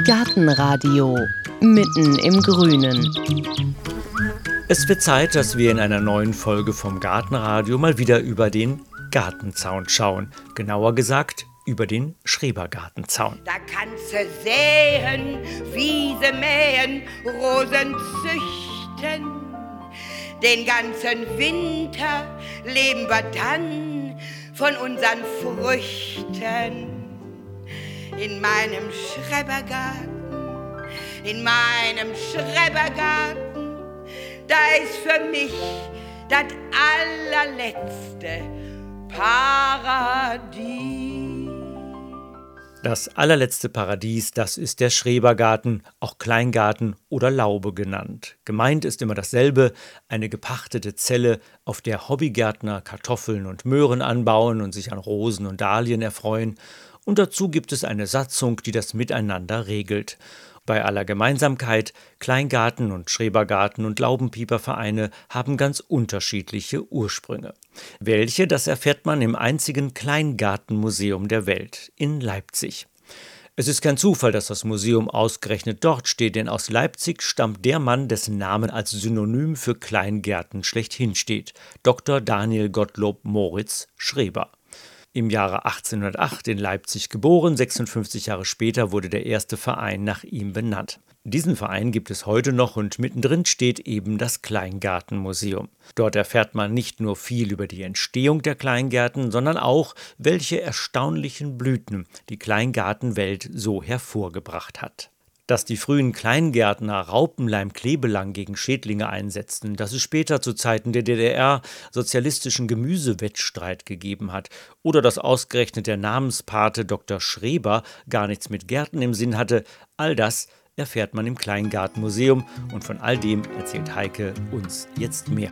Gartenradio mitten im Grünen. Es wird Zeit, dass wir in einer neuen Folge vom Gartenradio mal wieder über den Gartenzaun schauen. Genauer gesagt, über den Schrebergartenzaun. Da kannst du säen, Wiese mähen, Rosen züchten. Den ganzen Winter leben wir dann von unseren Früchten. In meinem Schrebergarten, da ist für mich das allerletzte Paradies. Das allerletzte Paradies, das ist der Schrebergarten, auch Kleingarten oder Laube genannt. Gemeint ist immer dasselbe, eine gepachtete Zelle, auf der Hobbygärtner Kartoffeln und Möhren anbauen und sich an Rosen und Dahlien erfreuen. Und dazu gibt es eine Satzung, die das Miteinander regelt. Bei aller Gemeinsamkeit, Kleingarten- und Schrebergarten- und Laubenpiepervereine haben ganz unterschiedliche Ursprünge. Welche, das erfährt man im einzigen Kleingartenmuseum der Welt, in Leipzig. Es ist kein Zufall, dass das Museum ausgerechnet dort steht, denn aus Leipzig stammt der Mann, dessen Name als Synonym für Kleingärten schlechthin steht, Dr. Daniel Gottlob Moritz Schreber. Im Jahre 1808 in Leipzig geboren, 56 Jahre später wurde der erste Verein nach ihm benannt. Diesen Verein gibt es heute noch und mittendrin steht eben das Kleingartenmuseum. Dort erfährt man nicht nur viel über die Entstehung der Kleingärten, sondern auch, welche erstaunlichen Blüten die Kleingartenwelt so hervorgebracht hat. Dass die frühen Kleingärtner Raupenleim-Klebelang gegen Schädlinge einsetzten, dass es später zu Zeiten der DDR sozialistischen Gemüsewettstreit gegeben hat oder dass ausgerechnet der Namenspate Dr. Schreber gar nichts mit Gärten im Sinn hatte, all das erfährt man im Kleingartenmuseum und von all dem erzählt Heike uns jetzt mehr.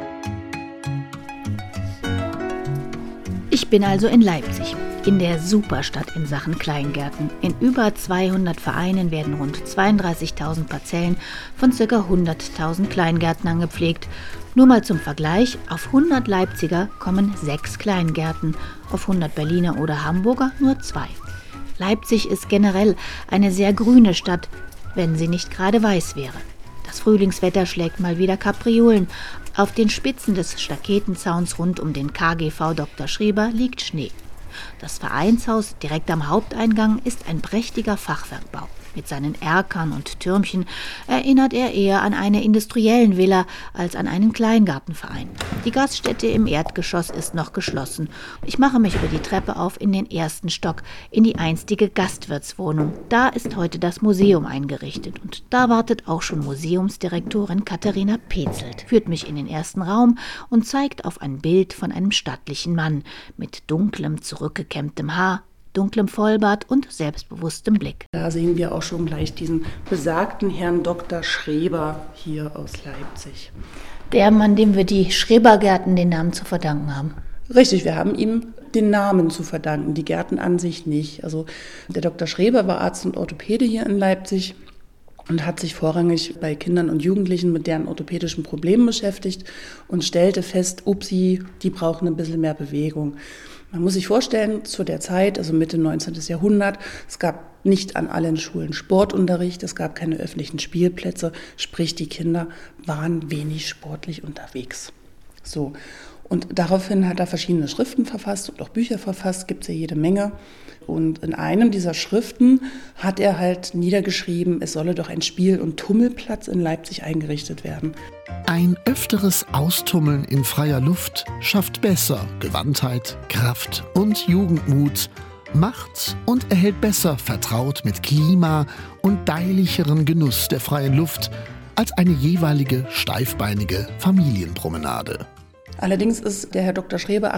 Ich bin also in Leipzig, in der Superstadt in Sachen Kleingärten. In über 200 Vereinen werden rund 32.000 Parzellen von ca. 100.000 Kleingärtnern gepflegt. Nur mal zum Vergleich, auf 100 Leipziger kommen 6 Kleingärten, auf 100 Berliner oder Hamburger nur 2. Leipzig ist generell eine sehr grüne Stadt, wenn sie nicht gerade weiß wäre. Das Frühlingswetter schlägt mal wieder Kapriolen. Auf den Spitzen des Staketenzauns rund um den KGV Dr. Schreber liegt Schnee. Das Vereinshaus direkt am Haupteingang ist ein prächtiger Fachwerkbau. Mit seinen Erkern und Türmchen erinnert er eher an eine industriellen Villa als an einen Kleingartenverein. Die Gaststätte im Erdgeschoss ist noch geschlossen. Ich mache mich über die Treppe auf in den ersten Stock, in die einstige Gastwirtswohnung. Da ist heute das Museum eingerichtet und da wartet auch schon Museumsdirektorin Katharina Petzelt, führt mich in den ersten Raum und zeigt auf ein Bild von einem stattlichen Mann mit dunklem, zurückgekämmtem Haar, dunklem Vollbart und selbstbewusstem Blick. Da sehen wir auch schon gleich diesen besagten Herrn Dr. Schreber hier aus Leipzig. Der Mann, dem wir die Schrebergärten den Namen zu verdanken haben. Richtig, wir haben ihm den Namen zu verdanken, die Gärten an sich nicht. Also der Dr. Schreber war Arzt und Orthopäde hier in Leipzig und hat sich vorrangig bei Kindern und Jugendlichen mit deren orthopädischen Problemen beschäftigt und stellte fest, upsi, die brauchen ein bisschen mehr Bewegung. Man muss sich vorstellen, zu der Zeit, also Mitte 19. Jahrhundert, es gab nicht an allen Schulen Sportunterricht, es gab keine öffentlichen Spielplätze, sprich die Kinder waren wenig sportlich unterwegs. So. Und daraufhin hat er verschiedene Schriften verfasst und auch Bücher verfasst, gibt es ja jede Menge. Und in einem dieser Schriften hat er halt niedergeschrieben, es solle doch ein Spiel- und Tummelplatz in Leipzig eingerichtet werden. Ein öfteres Austummeln in freier Luft schafft besser Gewandtheit, Kraft und Jugendmut, macht und erhält besser vertraut mit Klima und deilicheren Genuss der freien Luft als eine jeweilige steifbeinige Familienpromenade. Allerdings ist der Herr Dr. Schreber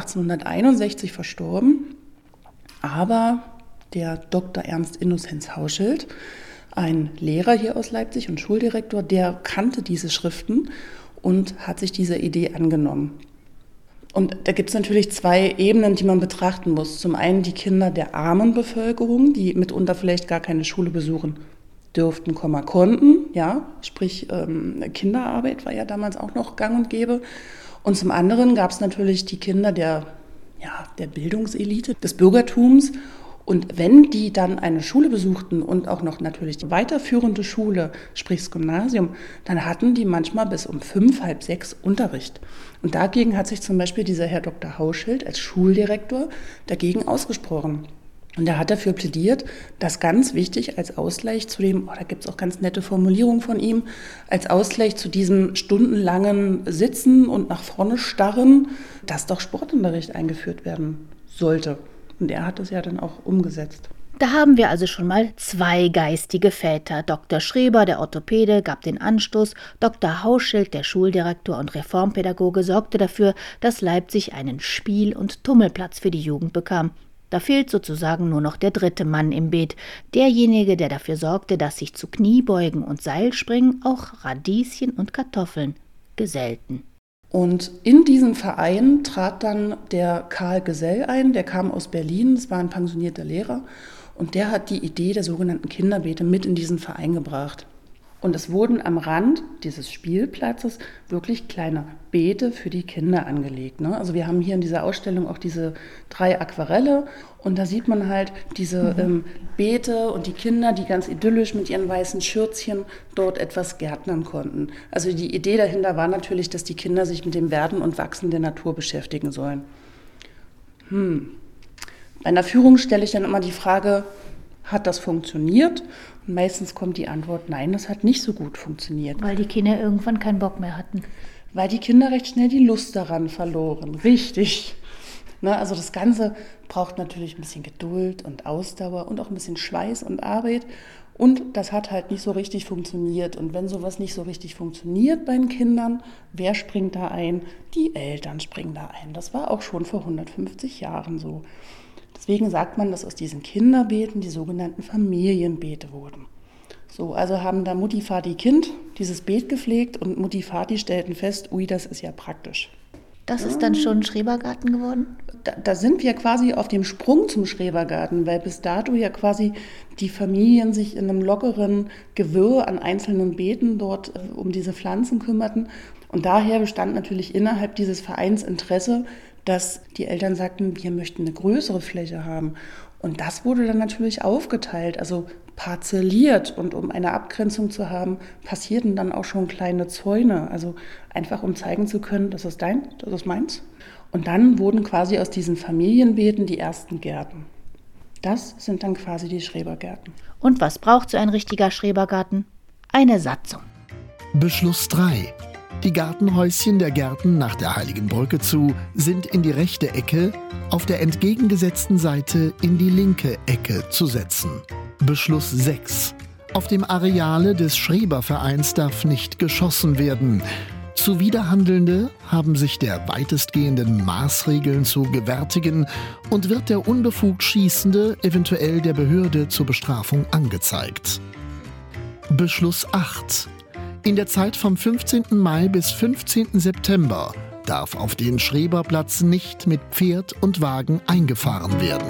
1861 verstorben, aber der Dr. Ernst Innozenz Hauschild, ein Lehrer hier aus Leipzig und Schuldirektor, der kannte diese Schriften und hat sich dieser Idee angenommen. Und da gibt es natürlich 2 Ebenen, die man betrachten muss. Zum einen die Kinder der armen Bevölkerung, die mitunter vielleicht gar keine Schule besuchen dürften, konnten, ja, sprich Kinderarbeit war ja damals auch noch gang und gäbe. Und zum anderen gab es natürlich die Kinder der Bildungselite, des Bürgertums Und wenn die dann eine Schule besuchten und auch noch natürlich die weiterführende Schule, sprich das Gymnasium, dann hatten die manchmal bis um 5, halb 6 Unterricht. Und dagegen hat sich zum Beispiel dieser Herr Dr. Hauschild als Schuldirektor dagegen ausgesprochen. Und er hat dafür plädiert, dass ganz wichtig als Ausgleich zu dem, da gibt es auch ganz nette Formulierungen von ihm, als Ausgleich zu diesem stundenlangen Sitzen und nach vorne starren, dass doch Sportunterricht eingeführt werden sollte. Und er hat es ja dann auch umgesetzt. Da haben wir also schon mal 2 geistige Väter. Dr. Schreber, der Orthopäde, gab den Anstoß. Dr. Hauschild, der Schuldirektor und Reformpädagoge, sorgte dafür, dass Leipzig einen Spiel- und Tummelplatz für die Jugend bekam. Da fehlt sozusagen nur noch der 3. Mann im Beet. Derjenige, der dafür sorgte, dass sich zu Kniebeugen und Seilspringen auch Radieschen und Kartoffeln gesellten. Und in diesen Verein trat dann der Karl Gesell ein, der kam aus Berlin, das war ein pensionierter Lehrer, und der hat die Idee der sogenannten Kinderbeete mit in diesen Verein gebracht. Und es wurden am Rand dieses Spielplatzes wirklich kleine Beete für die Kinder angelegt. Ne? Also wir haben hier in dieser Ausstellung auch diese 3 Aquarelle und da sieht man halt diese Beete und die Kinder, die ganz idyllisch mit ihren weißen Schürzchen dort etwas gärtnern konnten. Also die Idee dahinter war natürlich, dass die Kinder sich mit dem Werden und Wachsen der Natur beschäftigen sollen. Bei einer Führung stelle ich dann immer die Frage, hat das funktioniert? Und meistens kommt die Antwort, nein, das hat nicht so gut funktioniert. Weil die Kinder irgendwann keinen Bock mehr hatten. Weil die Kinder recht schnell die Lust daran verloren. Richtig. Ne, also das Ganze braucht natürlich ein bisschen Geduld und Ausdauer und auch ein bisschen Schweiß und Arbeit. Und das hat halt nicht so richtig funktioniert. Und wenn sowas nicht so richtig funktioniert bei den Kindern, wer springt da ein? Die Eltern springen da ein. Das war auch schon vor 150 Jahren so. Deswegen sagt man, dass aus diesen Kinderbeeten die sogenannten Familienbeete wurden. So, also haben da Mutti, Vati, Kind dieses Beet gepflegt und Mutti, Vati stellten fest, ui, das ist ja praktisch. Das ist dann schon Schrebergarten geworden? Da sind wir quasi auf dem Sprung zum Schrebergarten, weil bis dato ja quasi die Familien sich in einem lockeren Gewirr an einzelnen Beeten dort um diese Pflanzen kümmerten. Und daher bestand natürlich innerhalb dieses Vereins Interesse, dass die Eltern sagten, wir möchten eine größere Fläche haben. Und das wurde dann natürlich aufgeteilt, also parzelliert. Und um eine Abgrenzung zu haben, passierten dann auch schon kleine Zäune. Also einfach, um zeigen zu können, das ist dein, das ist meins. Und dann wurden quasi aus diesen Familienbeeten die ersten Gärten. Das sind dann quasi die Schrebergärten. Und was braucht so ein richtiger Schrebergarten? Eine Satzung. Beschluss 3. Die Gartenhäuschen der Gärten nach der Heiligen Brücke zu sind in die rechte Ecke, auf der entgegengesetzten Seite in die linke Ecke zu setzen. Beschluss 6. Auf dem Areale des Schrebervereins darf nicht geschossen werden. Zuwiderhandelnde haben sich der weitestgehenden Maßregeln zu gewärtigen und wird der unbefugt Schießende eventuell der Behörde zur Bestrafung angezeigt. Beschluss 8. In der Zeit vom 15. Mai bis 15. September darf auf den Schreberplatz nicht mit Pferd und Wagen eingefahren werden.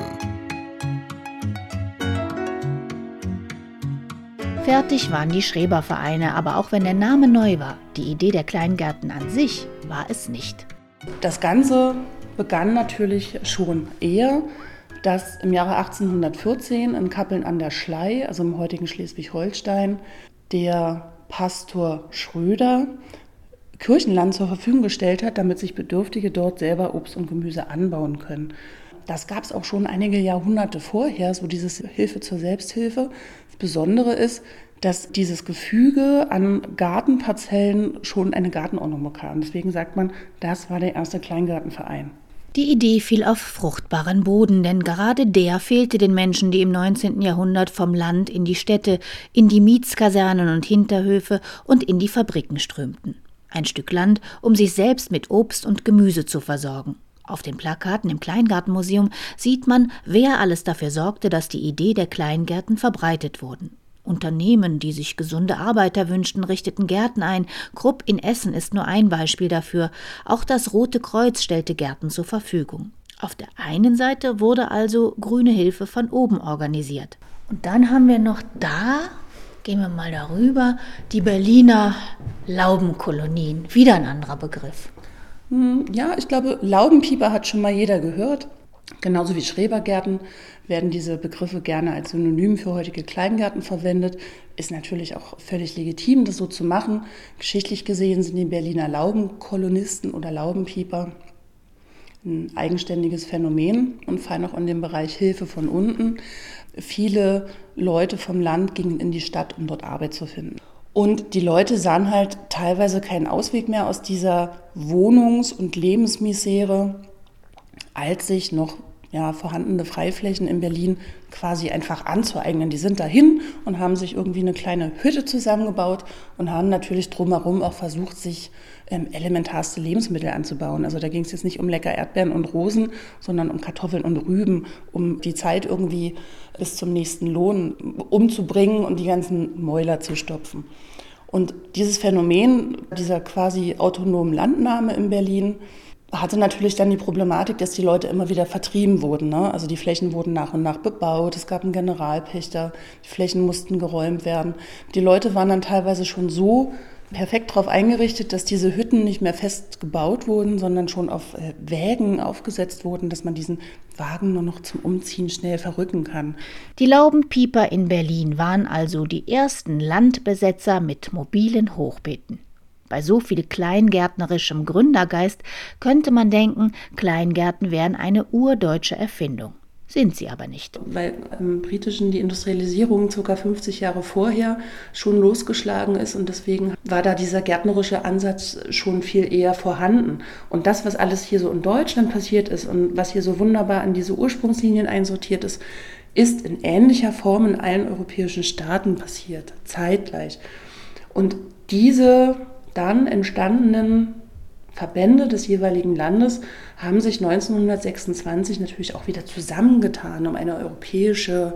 Fertig waren die Schrebervereine, aber auch wenn der Name neu war, die Idee der Kleingärten an sich war es nicht. Das Ganze begann natürlich schon eher, dass im Jahre 1814 in Kappeln an der Schlei, also im heutigen Schleswig-Holstein, der Pastor Schröder Kirchenland zur Verfügung gestellt hat, damit sich Bedürftige dort selber Obst und Gemüse anbauen können. Das gab es auch schon einige Jahrhunderte vorher, so dieses Hilfe zur Selbsthilfe. Das Besondere ist, dass dieses Gefüge an Gartenparzellen schon eine Gartenordnung bekam. Deswegen sagt man, das war der erste Kleingartenverein. Die Idee fiel auf fruchtbaren Boden, denn gerade der fehlte den Menschen, die im 19. Jahrhundert vom Land in die Städte, in die Mietskasernen und Hinterhöfe und in die Fabriken strömten. Ein Stück Land, um sich selbst mit Obst und Gemüse zu versorgen. Auf den Plakaten im Kleingartenmuseum sieht man, wer alles dafür sorgte, dass die Idee der Kleingärten verbreitet wurden. Unternehmen, die sich gesunde Arbeiter wünschten, richteten Gärten ein. Krupp in Essen ist nur ein Beispiel dafür. Auch das Rote Kreuz stellte Gärten zur Verfügung. Auf der einen Seite wurde also grüne Hilfe von oben organisiert. Und dann haben wir noch da, gehen wir mal darüber, die Berliner Laubenkolonien. Wieder ein anderer Begriff. Ja, ich glaube, Laubenpieper hat schon mal jeder gehört. Genauso wie Schrebergärten werden diese Begriffe gerne als Synonym für heutige Kleingärten verwendet. Ist natürlich auch völlig legitim, das so zu machen. Geschichtlich gesehen sind die Berliner Laubenkolonisten oder Laubenpieper ein eigenständiges Phänomen und fallen auch in den Bereich Hilfe von unten. Viele Leute vom Land gingen in die Stadt, um dort Arbeit zu finden. Und die Leute sahen halt teilweise keinen Ausweg mehr aus dieser Wohnungs- und Lebensmisere, als sich noch vorhandene Freiflächen in Berlin quasi einfach anzueignen. Die sind dahin und haben sich irgendwie eine kleine Hütte zusammengebaut und haben natürlich drumherum auch versucht, sich elementarste Lebensmittel anzubauen. Also da ging es jetzt nicht um lecker Erdbeeren und Rosen, sondern um Kartoffeln und Rüben, um die Zeit irgendwie bis zum nächsten Lohn umzubringen und die ganzen Mäuler zu stopfen. Und dieses Phänomen dieser quasi autonomen Landnahme in Berlin hatte natürlich dann die Problematik, dass die Leute immer wieder vertrieben wurden. Ne? Also die Flächen wurden nach und nach bebaut, es gab einen Generalpächter, die Flächen mussten geräumt werden. Die Leute waren dann teilweise schon so perfekt darauf eingerichtet, dass diese Hütten nicht mehr fest gebaut wurden, sondern schon auf Wägen aufgesetzt wurden, dass man diesen Wagen nur noch zum Umziehen schnell verrücken kann. Die Laubenpieper in Berlin waren also die ersten Landbesetzer mit mobilen Hochbeeten. Bei so viel kleingärtnerischem Gründergeist könnte man denken, Kleingärten wären eine urdeutsche Erfindung. Sind sie aber nicht. Weil im Britischen die Industrialisierung ca. 50 Jahre vorher schon losgeschlagen ist und deswegen war da dieser gärtnerische Ansatz schon viel eher vorhanden. Und das, was alles hier so in Deutschland passiert ist und was hier so wunderbar in diese Ursprungslinien einsortiert ist, ist in ähnlicher Form in allen europäischen Staaten passiert, zeitgleich. Und diese dann entstandenen Verbände des jeweiligen Landes haben sich 1926 natürlich auch wieder zusammengetan, um einen europäischen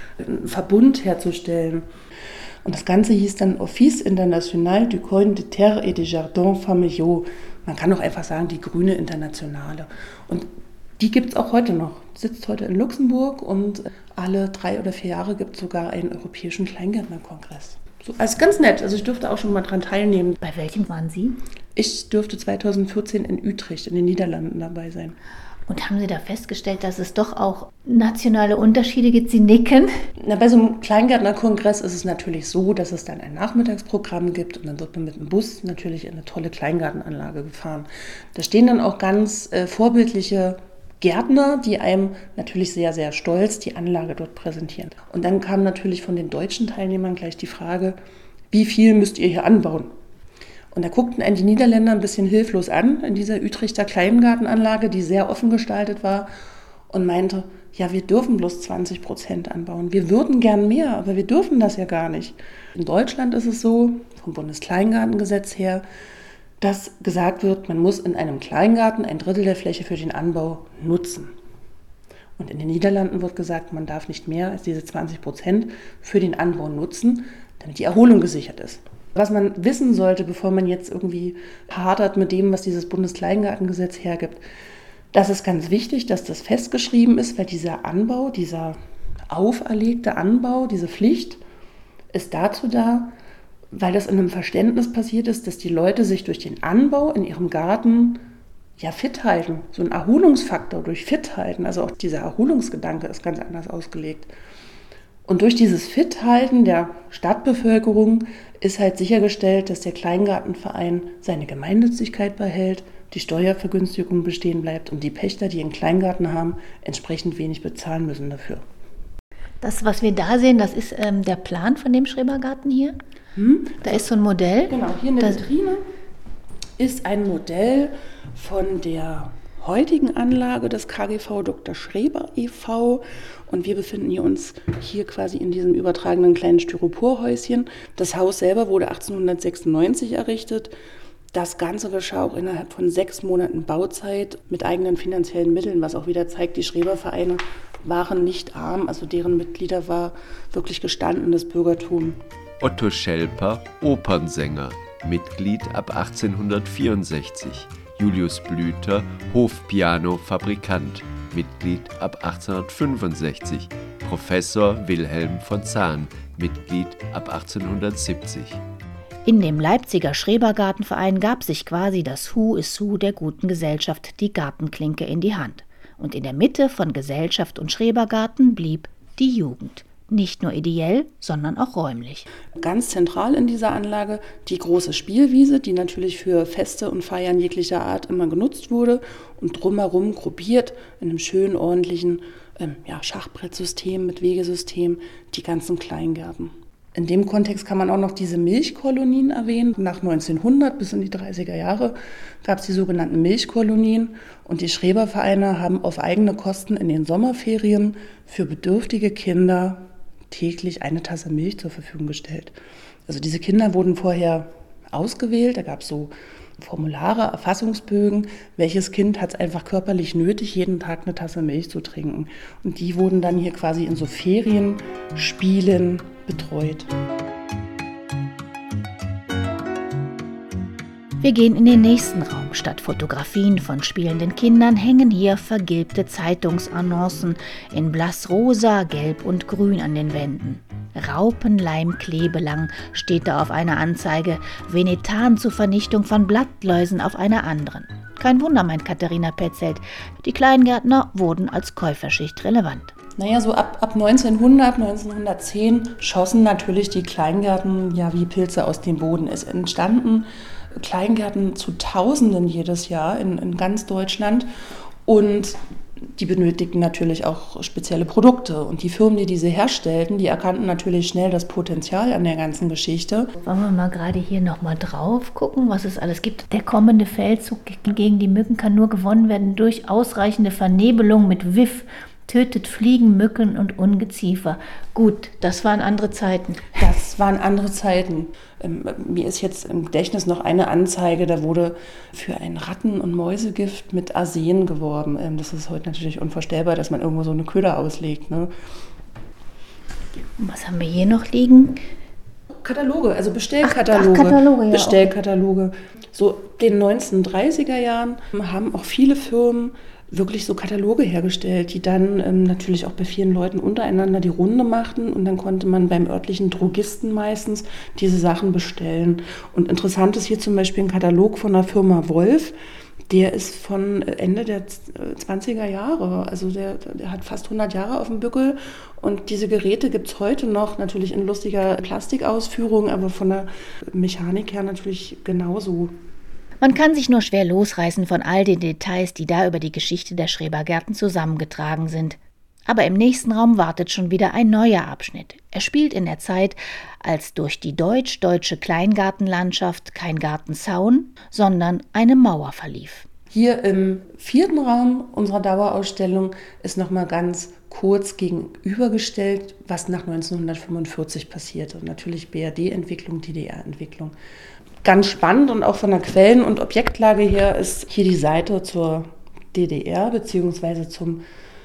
Verbund herzustellen. Und das Ganze hieß dann Office International du Coin de Terre et des Jardins Familiaux. Man kann auch einfach sagen, die Grüne Internationale. Und die gibt es auch heute noch. Sitzt heute in Luxemburg und alle 3 oder 4 Jahre gibt es sogar einen europäischen Kleingärtnerkongress. So, also ganz nett. Also ich durfte auch schon mal dran teilnehmen. Bei welchem waren Sie? Ich durfte 2014 in Utrecht in den Niederlanden dabei sein. Und haben Sie da festgestellt, dass es doch auch nationale Unterschiede gibt? Sie nicken. Bei so einem Kleingärtnerkongress ist es natürlich so, dass es dann ein Nachmittagsprogramm gibt und dann wird man mit dem Bus natürlich in eine tolle Kleingartenanlage gefahren. Da stehen dann auch ganz vorbildliche Gärtner, die einem natürlich sehr, sehr stolz die Anlage dort präsentieren. Und dann kam natürlich von den deutschen Teilnehmern gleich die Frage, wie viel müsst ihr hier anbauen? Und da guckten einen die Niederländer ein bisschen hilflos an in dieser Utrechter Kleingartenanlage, die sehr offen gestaltet war und meinte, ja, wir dürfen bloß 20% anbauen. Wir würden gern mehr, aber wir dürfen das ja gar nicht. In Deutschland ist es so, vom Bundeskleingartengesetz her, dass gesagt wird, man muss in einem Kleingarten 1/3 der Fläche für den Anbau nutzen. Und in den Niederlanden wird gesagt, man darf nicht mehr als diese 20% für den Anbau nutzen, damit die Erholung gesichert ist. Was man wissen sollte, bevor man jetzt irgendwie hadert mit dem, was dieses Bundeskleingartengesetz hergibt, das ist ganz wichtig, dass das festgeschrieben ist, weil dieser Anbau, dieser auferlegte Anbau, diese Pflicht ist dazu da, weil das in einem Verständnis passiert ist, dass die Leute sich durch den Anbau in ihrem Garten fit halten. So ein Erholungsfaktor durch fit halten, also auch dieser Erholungsgedanke ist ganz anders ausgelegt. Und durch dieses Fithalten der Stadtbevölkerung ist halt sichergestellt, dass der Kleingartenverein seine Gemeinnützigkeit behält, die Steuervergünstigung bestehen bleibt und die Pächter, die einen Kleingarten haben, entsprechend wenig bezahlen müssen dafür. Das, was wir da sehen, das ist der Plan von dem Schrebergarten hier. Da ist so ein Modell. Genau, hier in der Vitrine ist ein Modell von der heutigen Anlage des KGV Dr. Schreber e.V. und wir befinden uns hier quasi in diesem übertragenen kleinen Styroporhäuschen. Das Haus selber wurde 1896 errichtet. Das Ganze geschah auch innerhalb von 6 Monaten Bauzeit mit eigenen finanziellen Mitteln, was auch wieder zeigt, die Schrebervereine waren nicht arm, also deren Mitglieder war wirklich gestandenes Bürgertum. Otto Schelper, Opernsänger, Mitglied ab 1864. Julius Blüter, Hofpiano-Fabrikant, Mitglied ab 1865. Professor Wilhelm von Zahn, Mitglied ab 1870. In dem Leipziger Schrebergartenverein gab sich quasi das Who is Who der guten Gesellschaft die Gartenklinke in die Hand. Und in der Mitte von Gesellschaft und Schrebergarten blieb die Jugend. Nicht nur ideell, sondern auch räumlich. Ganz zentral in dieser Anlage die große Spielwiese, die natürlich für Feste und Feiern jeglicher Art immer genutzt wurde und drumherum gruppiert in einem schönen, ordentlichen Schachbrettsystem mit Wegesystem die ganzen Kleingärten. In dem Kontext kann man auch noch diese Milchkolonien erwähnen. Nach 1900 bis in die 30er Jahre gab es die sogenannten Milchkolonien und die Schrebervereine haben auf eigene Kosten in den Sommerferien für bedürftige Kinder täglich eine Tasse Milch zur Verfügung gestellt. Also diese Kinder wurden vorher ausgewählt, da gab es so Formulare, Erfassungsbögen, welches Kind hat es einfach körperlich nötig, jeden Tag eine Tasse Milch zu trinken. Und die wurden dann hier quasi in so Ferienspielen betreut. Wir gehen in den nächsten Raum. Statt Fotografien von spielenden Kindern hängen hier vergilbte Zeitungsannoncen in blassrosa, gelb und grün an den Wänden. Raupenleimklebelang steht da auf einer Anzeige, Venetan zur Vernichtung von Blattläusen auf einer anderen. Kein Wunder, meint Katharina Petzelt, die Kleingärtner wurden als Käuferschicht relevant. Naja, so ab 1900, 1910 schossen natürlich die Kleingärten ja wie Pilze aus dem Boden. Es entstanden Kleingärten zu Tausenden jedes Jahr in ganz Deutschland und die benötigten natürlich auch spezielle Produkte. Und die Firmen, die diese herstellten, die erkannten natürlich schnell das Potenzial an der ganzen Geschichte. Wollen wir mal gerade hier nochmal drauf gucken, was es alles gibt. Der kommende Feldzug gegen die Mücken kann nur gewonnen werden durch ausreichende Vernebelung mit WIF. Tötet Fliegen, Mücken und Ungeziefer. Gut, das waren andere Zeiten. Das waren andere Zeiten. Mir ist jetzt im Gedächtnis noch eine Anzeige, da wurde für ein Ratten- und Mäusegift mit Arsen geworben. Das ist heute natürlich unvorstellbar, dass man irgendwo so eine Köder auslegt. Ne? Was haben wir hier noch liegen? Kataloge, also Bestellkataloge. Kataloge, ja. Bestellkataloge. So in den 1930er Jahren haben auch viele Firmen wirklich so Kataloge hergestellt, die dann natürlich auch bei vielen Leuten untereinander die Runde machten und dann konnte man beim örtlichen Drogisten meistens diese Sachen bestellen. Und interessant ist hier zum Beispiel ein Katalog von der Firma Wolf, der ist von Ende der 20er Jahre, also der hat fast 100 Jahre auf dem Buckel und diese Geräte gibt es heute noch, natürlich in lustiger Plastikausführung, aber von der Mechanik her natürlich genauso. Man kann sich nur schwer losreißen von all den Details, die da über die Geschichte der Schrebergärten zusammengetragen sind. Aber im nächsten Raum wartet schon wieder ein neuer Abschnitt. Er spielt in der Zeit, als durch die deutsch-deutsche Kleingartenlandschaft kein Gartenzaun, sondern eine Mauer verlief. Hier im 4. Raum unserer Dauerausstellung ist nochmal ganz kurz gegenübergestellt, was nach 1945 passierte. Und natürlich BRD-Entwicklung, DDR-Entwicklung. Ganz spannend und auch von der Quellen- und Objektlage her ist hier die Seite zur DDR bzw. zum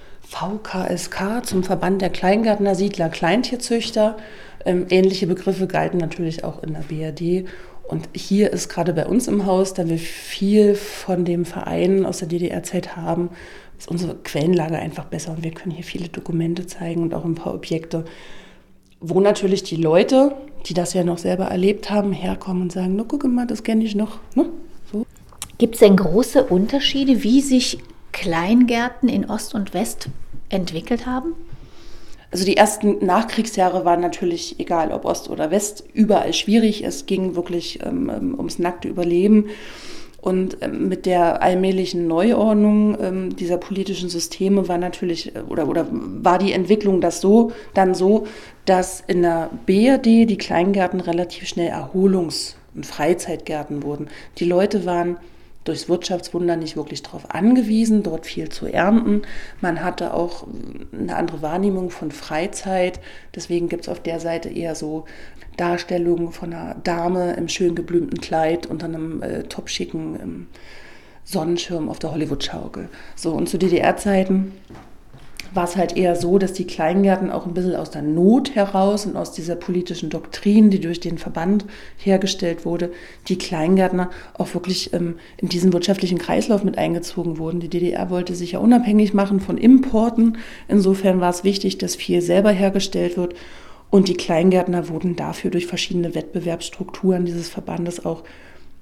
VKSK, zum Verband der Kleingärtner, Siedler, Kleintierzüchter. Ähnliche Begriffe galten natürlich auch in der BRD. Und hier ist gerade bei uns im Haus, da wir viel von dem Verein aus der DDR-Zeit haben, ist unsere Quellenlage einfach besser und wir können hier viele Dokumente zeigen und auch ein paar Objekte, wo natürlich die Leute, die das ja noch selber erlebt haben, herkommen und sagen, guck mal, das kenne ich noch. Ne? So. Gibt es denn große Unterschiede, wie sich Kleingärten in Ost und West entwickelt haben? Also die ersten Nachkriegsjahre waren natürlich, egal ob Ost oder West, überall schwierig. Es ging wirklich ums nackte Überleben. Und mit der allmählichen Neuordnung dieser politischen Systeme war natürlich oder war die Entwicklung dann so, dass in der BRD die Kleingärten relativ schnell Erholungs- und Freizeitgärten wurden. Die Leute waren durchs Wirtschaftswunder nicht wirklich darauf angewiesen, dort viel zu ernten. Man hatte auch eine andere Wahrnehmung von Freizeit. Deswegen gibt es auf der Seite eher so Darstellungen von einer Dame im schön geblümten Kleid unter einem topschicken Sonnenschirm auf der Hollywood-Schaukel. So, und zu DDR-Zeiten war es halt eher so, dass die Kleingärten auch ein bisschen aus der Not heraus und aus dieser politischen Doktrin, die durch den Verband hergestellt wurde, die Kleingärtner auch wirklich in diesen wirtschaftlichen Kreislauf mit eingezogen wurden. Die DDR wollte sich ja unabhängig machen von Importen. Insofern war es wichtig, dass viel selber hergestellt wird. Und die Kleingärtner wurden dafür durch verschiedene Wettbewerbsstrukturen dieses Verbandes auch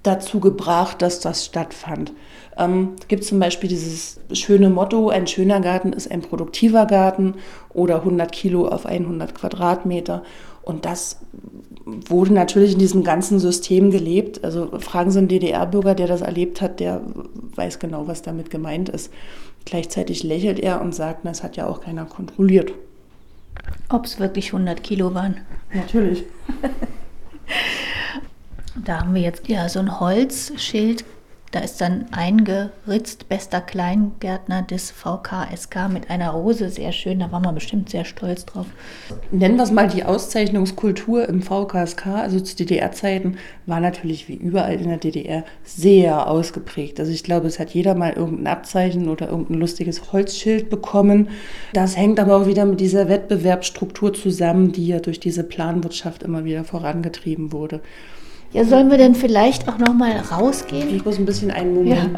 dazu gebracht, dass das stattfand. Gibt zum Beispiel dieses schöne Motto, ein schöner Garten ist ein produktiver Garten oder 100 Kilo auf 100 Quadratmeter. Und das wurde natürlich in diesem ganzen System gelebt. Also fragen Sie einen DDR-Bürger, der das erlebt hat, der weiß genau, was damit gemeint ist. Gleichzeitig lächelt er und sagt, das hat ja auch keiner kontrolliert. Ob es wirklich 100 Kilo waren? Natürlich. Da haben wir jetzt ja so ein Holzschild. Da ist dann eingeritzt, bester Kleingärtner des VKSK mit einer Rose. Sehr schön, da waren wir bestimmt sehr stolz drauf. Nennen wir es mal die Auszeichnungskultur im VKSK, also zu DDR-Zeiten, war natürlich wie überall in der DDR sehr ausgeprägt. Also ich glaube, es hat jeder mal irgendein Abzeichen oder irgendein lustiges Holzschild bekommen. Das hängt aber auch wieder mit dieser Wettbewerbsstruktur zusammen, die ja durch diese Planwirtschaft immer wieder vorangetrieben wurde. Ja, sollen wir denn vielleicht auch noch mal rausgehen? Ich muss ein bisschen einen Moment.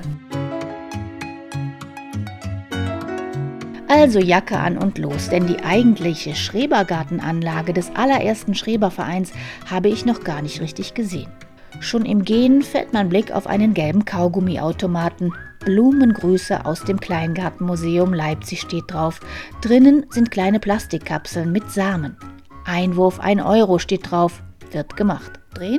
Also Jacke an und los, denn die eigentliche Schrebergartenanlage des allerersten Schrebervereins habe ich noch gar nicht richtig gesehen. Schon im Gehen fällt mein Blick auf einen gelben Kaugummiautomaten. Blumengrüße aus dem Kleingartenmuseum Leipzig steht drauf. Drinnen sind kleine Plastikkapseln mit Samen. Einwurf 1 Euro steht drauf. Wird gemacht. Drehen.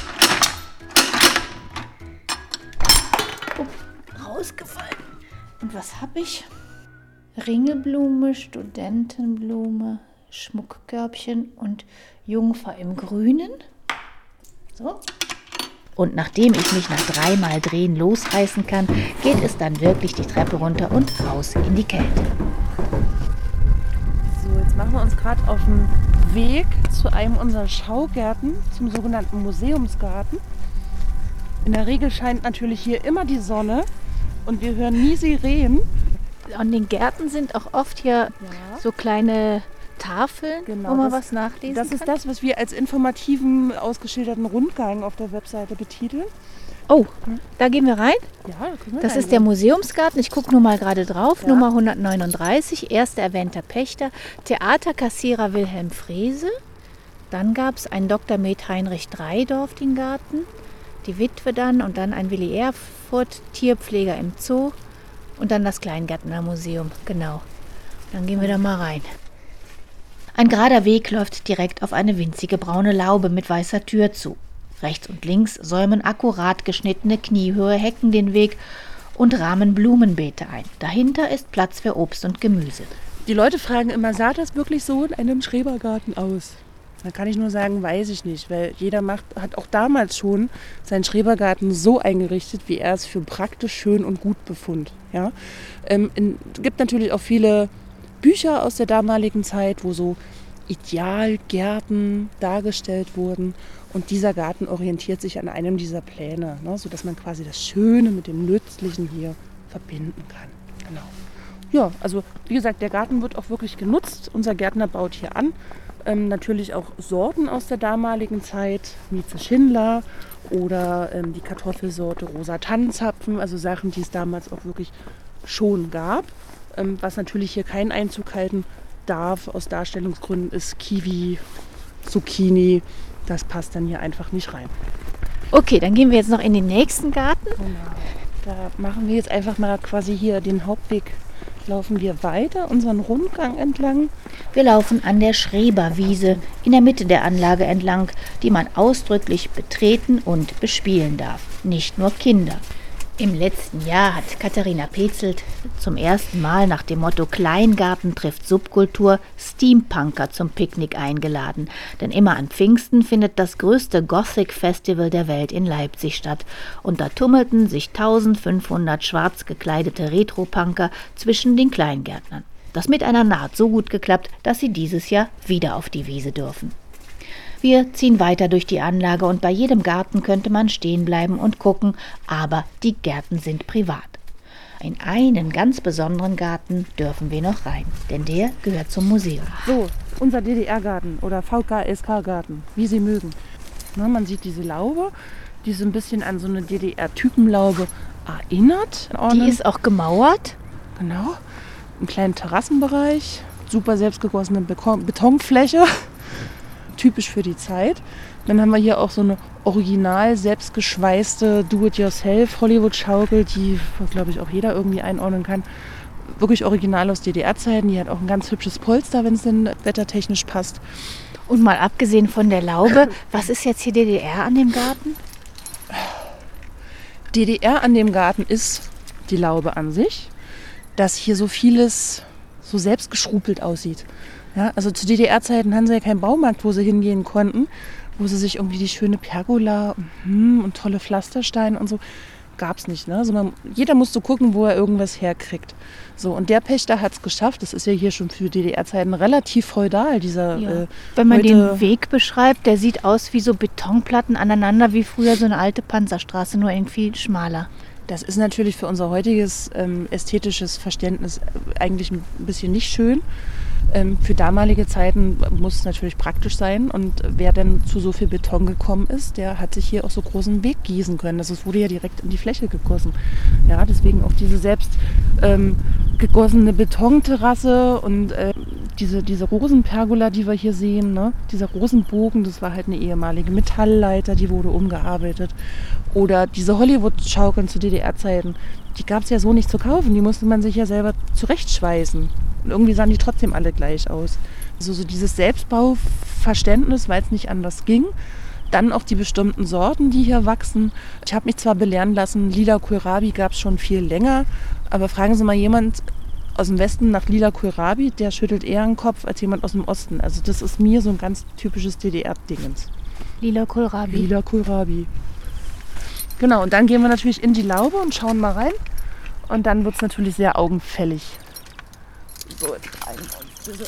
Rausgefallen. Und was habe ich? Ringelblume, Studentenblume, Schmuckkörbchen und Jungfer im Grünen. So. Und nachdem ich mich nach 3-mal Drehen losreißen kann, geht es dann wirklich die Treppe runter und raus in die Kälte. So, jetzt machen wir uns gerade auf den Weg zu einem unserer Schaugärten, zum sogenannten Museumsgarten. In der Regel scheint natürlich hier immer die Sonne und wir hören nie Sirenen. An den Gärten sind auch oft hier so kleine Tafeln, wo man was nachlesen kann. Das ist das, was wir als informativen, ausgeschilderten Rundgang auf der Webseite betiteln. Oh, da gehen wir rein? Ja, da können wir Das rein. ist der Museumsgarten. Ich gucke nur mal gerade drauf. Ja. Nummer 139, erster erwähnter Pächter, Theaterkassierer Wilhelm Frese. Dann gab es einen Dr. Med Heinrich Dreidorf, den Garten. Die Witwe dann und dann ein Willi Erfurt, Tierpfleger im Zoo. Und dann das Kleingärtnermuseum, genau. Dann gehen wir da mal rein. Ein gerader Weg läuft direkt auf eine winzige braune Laube mit weißer Tür zu. Rechts und links säumen akkurat geschnittene kniehohe Hecken den Weg und rahmen Blumenbeete ein. Dahinter ist Platz für Obst und Gemüse. Die Leute fragen immer, sah das wirklich so in einem Schrebergarten aus? Da kann ich nur sagen, weiß ich nicht, weil jeder hat auch damals schon seinen Schrebergarten so eingerichtet, wie er es für praktisch, schön und gut befand. Ja? Es gibt natürlich auch viele Bücher aus der damaligen Zeit, wo so Idealgärten dargestellt wurden. Und dieser Garten orientiert sich an einem dieser Pläne, ne, sodass man quasi das Schöne mit dem Nützlichen hier verbinden kann. Genau. Ja, also wie gesagt, der Garten wird auch wirklich genutzt. Unser Gärtner baut hier an. Natürlich auch Sorten aus der damaligen Zeit, Mieze Schindler oder die Kartoffelsorte Rosa Tannenzapfen, also Sachen, die es damals auch wirklich schon gab. Was natürlich hier keinen Einzug halten darf aus Darstellungsgründen ist Kiwi, Zucchini, das passt dann hier einfach nicht rein. Okay, dann gehen wir jetzt noch in den nächsten Garten. Genau. Da machen wir jetzt einfach mal quasi hier den Hauptweg. Laufen wir weiter, unseren Rundgang entlang. Wir laufen an der Schreberwiese in der Mitte der Anlage entlang, die man ausdrücklich betreten und bespielen darf. Nicht nur Kinder. Im letzten Jahr hat Katharina Petzelt zum ersten Mal nach dem Motto Kleingarten trifft Subkultur Steampunker zum Picknick eingeladen. Denn immer an Pfingsten findet das größte Gothic-Festival der Welt in Leipzig statt. Und da tummelten sich 1500 schwarz gekleidete Retropunker zwischen den Kleingärtnern. Das Miteinander hat so gut geklappt, dass sie dieses Jahr wieder auf die Wiese dürfen. Wir ziehen weiter durch die Anlage und bei jedem Garten könnte man stehen bleiben und gucken, aber die Gärten sind privat. In einen ganz besonderen Garten dürfen wir noch rein, denn der gehört zum Museum. So, unser DDR-Garten oder VKSK-Garten, wie Sie mögen. Na, man sieht diese Laube, die so ein bisschen an so eine DDR-Typenlaube erinnert. Die ist auch gemauert. Genau, einen kleinen Terrassenbereich, super selbstgegossene Betonfläche. typisch für die Zeit. Dann haben wir hier auch so eine original selbstgeschweißte Do-it-yourself-Hollywood-Schaukel, die, glaube ich, auch jeder irgendwie einordnen kann. Wirklich original aus DDR-Zeiten. Die hat auch ein ganz hübsches Polster, wenn es denn wettertechnisch passt. Und mal abgesehen von der Laube, was ist jetzt hier DDR an dem Garten? DDR an dem Garten ist die Laube an sich, dass hier so vieles so selbstgeschrupelt aussieht. Ja, also zu DDR-Zeiten hatten sie ja keinen Baumarkt, wo sie hingehen konnten, wo sie sich irgendwie die schöne Pergola und tolle Pflastersteine und so, gab es nicht. Ne? Also jeder musste gucken, wo er irgendwas herkriegt. So, und der Pächter hat es geschafft. Das ist ja hier schon für DDR-Zeiten relativ feudal, dieser wenn man den Weg beschreibt, der sieht aus wie so Betonplatten aneinander, wie früher so eine alte Panzerstraße, nur irgendwie schmaler. Das ist natürlich für unser heutiges ästhetisches Verständnis eigentlich ein bisschen nicht schön. Für damalige Zeiten muss es natürlich praktisch sein. Und wer denn zu so viel Beton gekommen ist, der hat sich hier auch so großen Weg gießen können. Also es wurde ja direkt in die Fläche gegossen. Ja, deswegen auch diese selbst gegossene Betonterrasse und diese Rosenpergola, die wir hier sehen, ne? Dieser Rosenbogen, das war halt eine ehemalige Metallleiter, die wurde umgearbeitet. Oder diese Hollywood-Schaukeln zu DDR-Zeiten, die gab es ja so nicht zu kaufen, die musste man sich ja selber zurechtschweißen. Und irgendwie sahen die trotzdem alle gleich aus. Also so dieses Selbstbauverständnis, weil es nicht anders ging. Dann auch die bestimmten Sorten, die hier wachsen. Ich habe mich zwar belehren lassen, lila Kohlrabi gab es schon viel länger, aber fragen Sie mal jemand aus dem Westen nach lila Kohlrabi, der schüttelt eher den Kopf als jemand aus dem Osten. Also das ist mir so ein ganz typisches DDR-Dingens. Lila Kohlrabi. Lila Kohlrabi. Genau, und dann gehen wir natürlich in die Laube und schauen mal rein. Und dann wird es natürlich sehr augenfällig. So, jetzt rein und diese.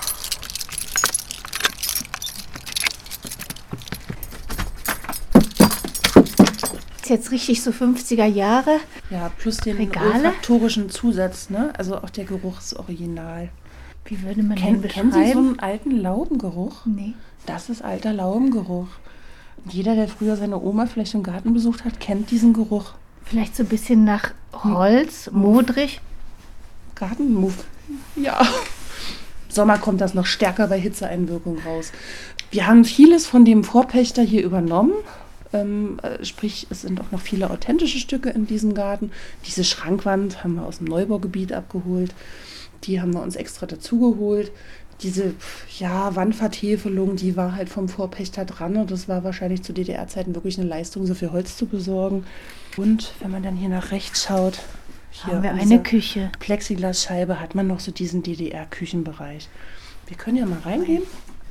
Ist jetzt richtig so 50er Jahre. Ja, plus den Regale? olfaktorischen Zusatz, ne? Also auch der Geruch ist original. Wie würde man den beschreiben? Kennen Sie so einen alten Laubengeruch? Nee. Das ist alter Laubengeruch. Jeder, der früher seine Oma vielleicht im Garten besucht hat, kennt diesen Geruch. Vielleicht so ein bisschen nach Holz, modrig. Gartenmuff. Ja. Im Sommer kommt das noch stärker bei Hitzeeinwirkung raus. Wir haben vieles von dem Vorpächter hier übernommen. Sprich, es sind auch noch viele authentische Stücke in diesem Garten. Diese Schrankwand haben wir aus dem Neubaugebiet abgeholt. Die haben wir uns extra dazugeholt. Diese Wandvertäfelung, die war halt vom Vorpächter dran. Und das war wahrscheinlich zu DDR-Zeiten wirklich eine Leistung, so viel Holz zu besorgen. Und wenn man dann hier nach rechts schaut, hier haben wir eine Küche. Plexiglasscheibe, hat man noch so diesen DDR-Küchenbereich. Wir können ja mal reingehen.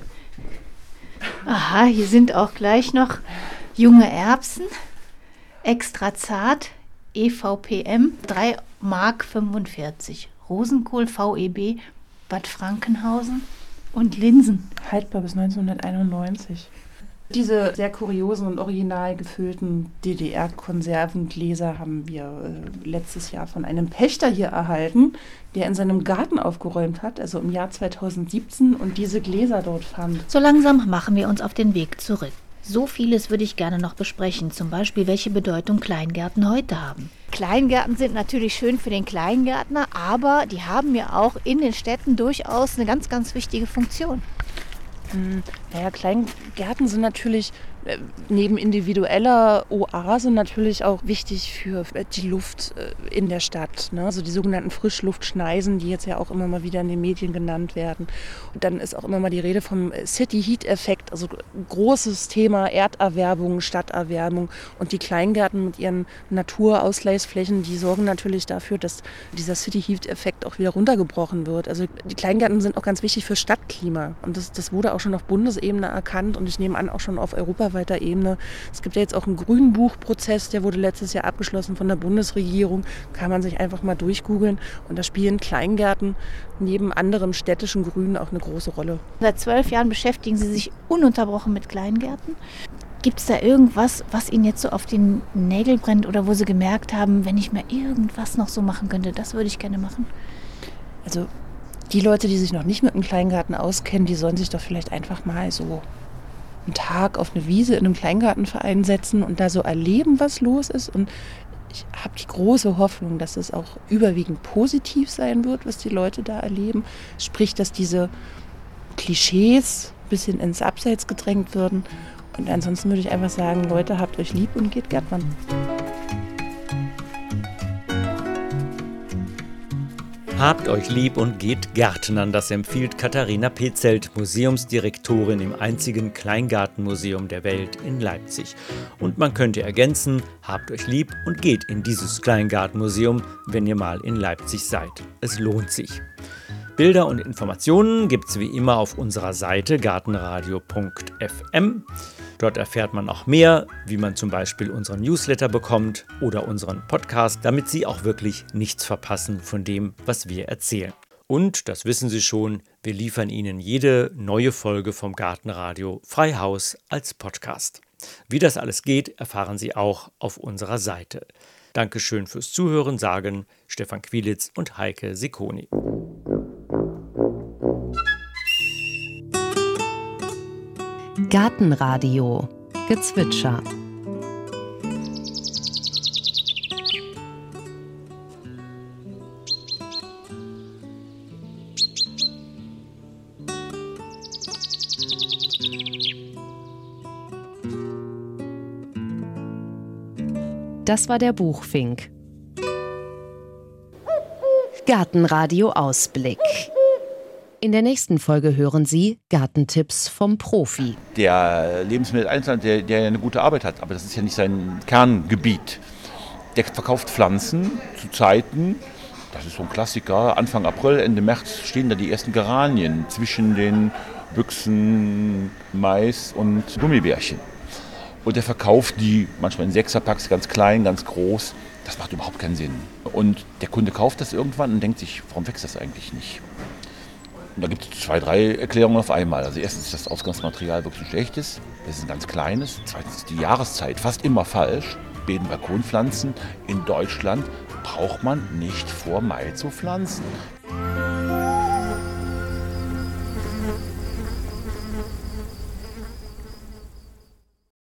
Aha, hier sind auch gleich noch junge Erbsen, extra zart, EVPM, 3,45 Mark. Rosenkohl VEB, Bad Frankenhausen und Linsen. Haltbar bis 1991. Diese sehr kuriosen und original gefüllten DDR-Konservengläser haben wir letztes Jahr von einem Pächter hier erhalten, der in seinem Garten aufgeräumt hat, also im Jahr 2017, und diese Gläser dort fand. So langsam machen wir uns auf den Weg zurück. So vieles würde ich gerne noch besprechen, zum Beispiel welche Bedeutung Kleingärten heute haben. Kleingärten sind natürlich schön für den Kleingärtner, aber die haben ja auch in den Städten durchaus eine ganz, ganz wichtige Funktion. Naja, Kleingärten sind natürlich neben individueller Oase natürlich auch wichtig für die Luft in der Stadt. Ne? Also die sogenannten Frischluftschneisen, die jetzt ja auch immer mal wieder in den Medien genannt werden. Und dann ist auch immer mal die Rede vom City-Heat-Effekt, also großes Thema Erderwärmung, Stadterwärmung. Und die Kleingärten mit ihren Naturausgleichsflächen, die sorgen natürlich dafür, dass dieser City-Heat-Effekt auch wieder runtergebrochen wird. Also die Kleingärten sind auch ganz wichtig für Stadtklima. Und das wurde auch schon auf Bundesebene erkannt und ich nehme an, auch schon auf europaweiter Ebene. Es gibt ja jetzt auch einen Grünbuchprozess, der wurde letztes Jahr abgeschlossen von der Bundesregierung. Kann man sich einfach mal durchgoogeln. Und da spielen Kleingärten neben anderem städtischen Grün auch eine große Rolle. Seit 12 Jahren beschäftigen Sie sich ununterbrochen mit Kleingärten. Gibt es da irgendwas, was Ihnen jetzt so auf den Nägel brennt oder wo Sie gemerkt haben, wenn ich mir irgendwas noch so machen könnte, das würde ich gerne machen? Also die Leute, die sich noch nicht mit einem Kleingarten auskennen, die sollen sich doch vielleicht einfach mal so einen Tag auf eine Wiese in einem Kleingartenverein setzen und da so erleben, was los ist. Und ich habe die große Hoffnung, dass es auch überwiegend positiv sein wird, was die Leute da erleben. Sprich, dass diese Klischees, bisschen ins Abseits gedrängt würden. Und ansonsten würde ich einfach sagen, Leute, habt euch lieb und geht Gärtnern. Habt euch lieb und geht Gärtnern, das empfiehlt Katharina Petzelt, Museumsdirektorin im einzigen Kleingartenmuseum der Welt in Leipzig. Und man könnte ergänzen, habt euch lieb und geht in dieses Kleingartenmuseum, wenn ihr mal in Leipzig seid. Es lohnt sich. Bilder und Informationen gibt's wie immer auf unserer Seite gartenradio.fm. Dort erfährt man auch mehr, wie man zum Beispiel unseren Newsletter bekommt oder unseren Podcast, damit Sie auch wirklich nichts verpassen von dem, was wir erzählen. Und, das wissen Sie schon, wir liefern Ihnen jede neue Folge vom Gartenradio frei Haus als Podcast. Wie das alles geht, erfahren Sie auch auf unserer Seite. Dankeschön fürs Zuhören, sagen Stefan Quilitz und Heike Sicconi. Gartenradio Gezwitscher. Das war der Buchfink. Gartenradio Ausblick. In der nächsten Folge hören Sie Gartentipps vom Profi. Der Lebensmitteleinzelhandel, der eine gute Arbeit hat, aber das ist ja nicht sein Kerngebiet. Der verkauft Pflanzen zu Zeiten, das ist so ein Klassiker, Anfang April, Ende März stehen da die ersten Geranien zwischen den Büchsen, Mais und Gummibärchen. Und der verkauft die manchmal in Sechserpacks, ganz klein, ganz groß. Das macht überhaupt keinen Sinn. Und der Kunde kauft das irgendwann und denkt sich, warum wächst das eigentlich nicht? Und da gibt es 2, 3 Erklärungen auf einmal. Also erstens ist das Ausgangsmaterial wirklich ein schlechtes, das ist ein ganz kleines. Zweitens ist die Jahreszeit fast immer falsch. Beeten, Balkonpflanzen in Deutschland braucht man nicht vor Mai zu pflanzen.